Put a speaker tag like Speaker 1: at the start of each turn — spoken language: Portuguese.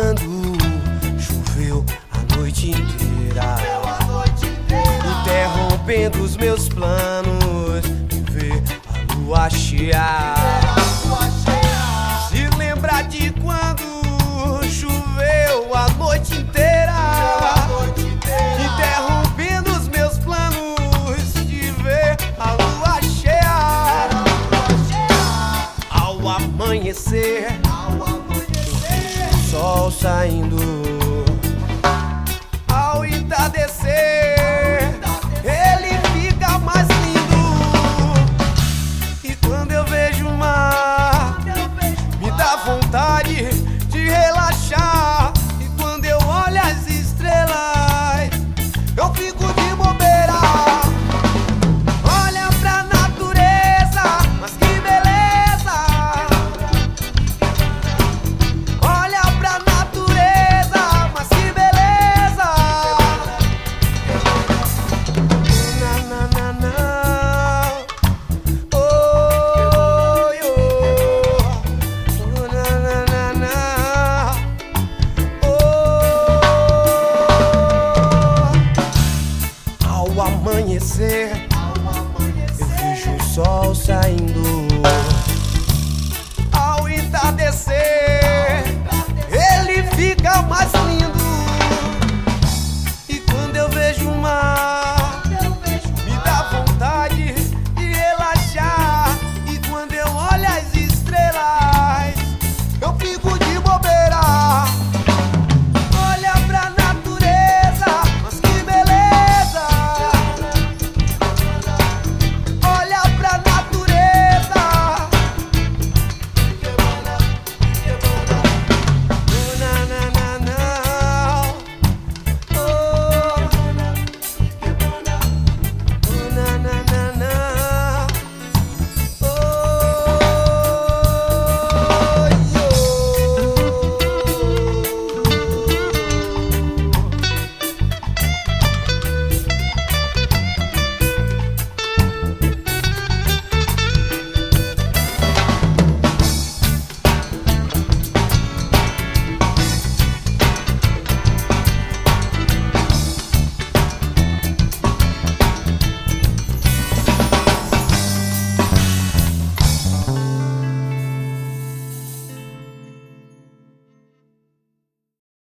Speaker 1: quando choveu a noite inteira, interrompendo os meus planos de ver a lua cheia. Se lembra de quando choveu a noite inteira, interrompendo os meus planos de ver a lua cheia. Ao amanhecer, o sol saindo, ao entardecer, ele fica mais lindo. E quando eu vejo o mar, me dá vontade de relaxar. E quando eu olho as estrelas, eu fico de bobeira. Olha pra natureza, mas que beleza. Olha pra natureza, mas que beleza. Na na na na, oh, oh, na na na na, oh. Ao amanhecer, eu vejo o sol saindo,